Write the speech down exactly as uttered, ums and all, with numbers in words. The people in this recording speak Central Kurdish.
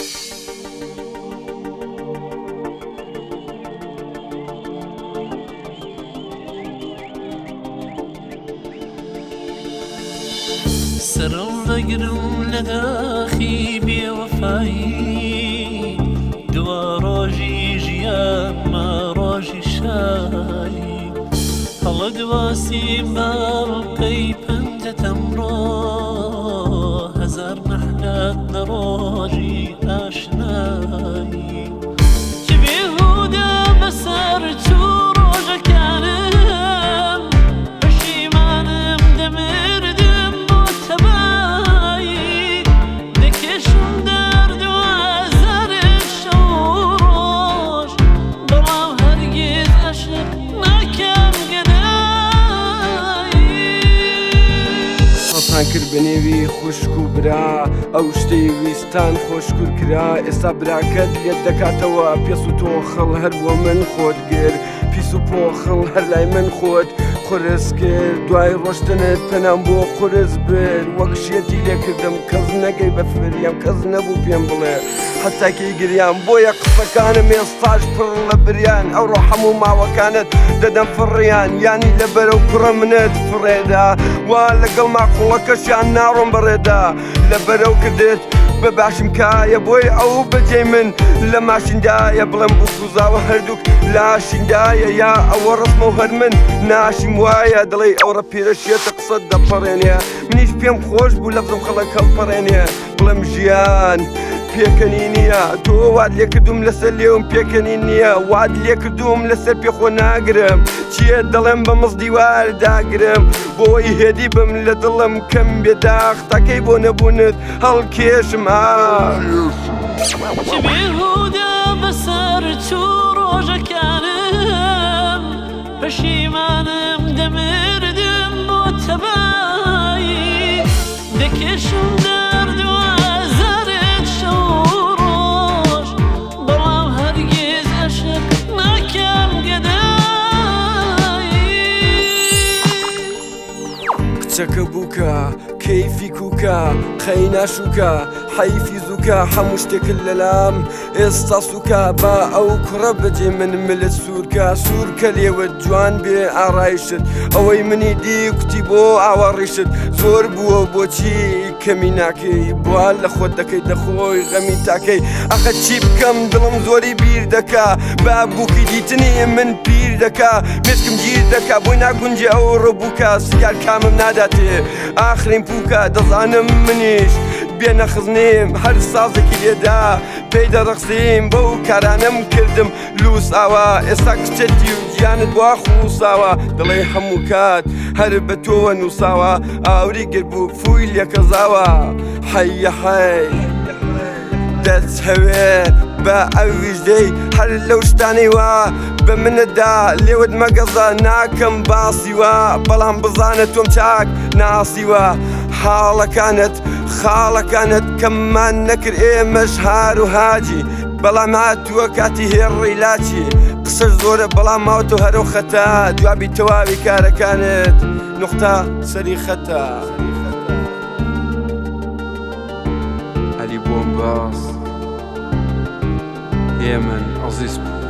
سرم بگرم لداخی بێوەفایی دوا ڕۆژی ژیان ما ڕۆژی شایی هەڵە دواسی باڵقەی پەنجەت ئەمڕۆ هەزار نەحلات لە ڕۆژی ئاشنایی چ بێهودە بەسەر چوو ڕۆژەکانم پەشیمانم دەمردم بۆ تەبایی دەکێشم دەرد و ئازارت شەو ڕۆژ بەڵام هەرگیز عەشق ناکەم گەدایی هەڵتان کرد بە نێوی خوشک و برا ئەو شتەی ویستان خۆشکور کرا ئێستا براکەت لێت دەکاتەوە پێس و تۆخەڵ هەر بۆ من خۆت گر پیس و پۆخڵ هەر لای من خۆت قورس کرد دوای ڕۆشتنت پەنام بۆ قورس برد وەک شێتی لێکردم کەس نەگەی بە فریم کەس نەبوو پێم بڵێ حتاکەی گریان بۆیە قسەکانم ئێستاش پڕ لە بریان ئەوڕۆ هەموو ماوەکانت دەدەم فڕیان یانی لەبەرە و کوڕە منت فڕێدا وا لەگەڵ ماقوڵەکەشیان ناڕۆم بەڕێدا لەبەرەو کردێت بە باشم کایە بۆی ئەو بەجێ من لە ماشیندایە بڵێم بوو کوزاوە هەردووک لاشیندایە یا ئەوە ڕسمە و هەر من ناشیم وایە دڵێ ئەوڕە پیرەشێتە قسەت دەپەڕێنێ منیش پێم خۆش بوو لەفزم خەڵک هەڵپەڕێنێ بڵێم ژیان پێکەنی نییە تۆ وات لێ کردوم لەسەر لێوم پێکەنی نییە وات لێ کردوم لەسەر پێخۆ ناگرم چیە دەڵێم بە مەز دیوار داگرم بۆی هێدی بم لە دڵم کەم بێداخ تاکەی بۆ نەبوونت هەڵکێشم چ بێهودە بەسەر چوو ڕۆژەکانم پەشیمانم دەمردم بۆ تەبایی دەکێشم دەرد و ئازارت شەو ڕۆژ بەڵام هەرگیز عەشق ناکەم گەدایی کچەکە بووکە کەیفی کووکە قەی ناشووکە حەیفی زووکە هەموو شتێکت لەلام ئێستا سووکە با ئەو کوڕە بەجێ من ملت سوورکە سوورکە لێوت جوان بێ ئاڕایشت ئەوەی منی دی کوتی بۆ ئاوەڕیشت زۆر بووە بۆچی کەمی ناکەی بوان لە خۆت دەکەی دەخۆی غەمی تاکەی ئەخە چی بکەم دڵم زۆری بیر دەکا با بووکی دیتنی من پیر دەکا مێشکم گیر دەکا بۆی ناگونجێ ئەو ڕەبووکە سیار کامم ناداتێ ئاخرین پووکە دەزانم منیش بێ نەخزنیم هەر سازێکی لێدا پێی دەڕەخسیم بەو کارانم کردم لووساوە ئێستا کچەتی و گیانت وا خووساوە دڵێ هەموو کات هەر بە تۆوە نووساوە ئاوری گر بوو فووی لێکەزاوە حەیە حەی دەست هەوێ بە ئەویش دەی هەر لەو شتانەی وا بە منەتدا لێوت مەگەزە ناکەم باسیوە بەڵام بزانە تۆم چاک ناسیوە حاڵەکانت خاڵەکانت کەممان نەکرد ئێمەش هار و هاجی بەڵام هاتووە کاتی هێڕی لاچی قسەش زۆرە بەڵام ماوەتۆ هەرو خەتە دوابی تەواوی کارەکانت نوختە سەری خەتە عەلی بۆمباس هێمن عەزیز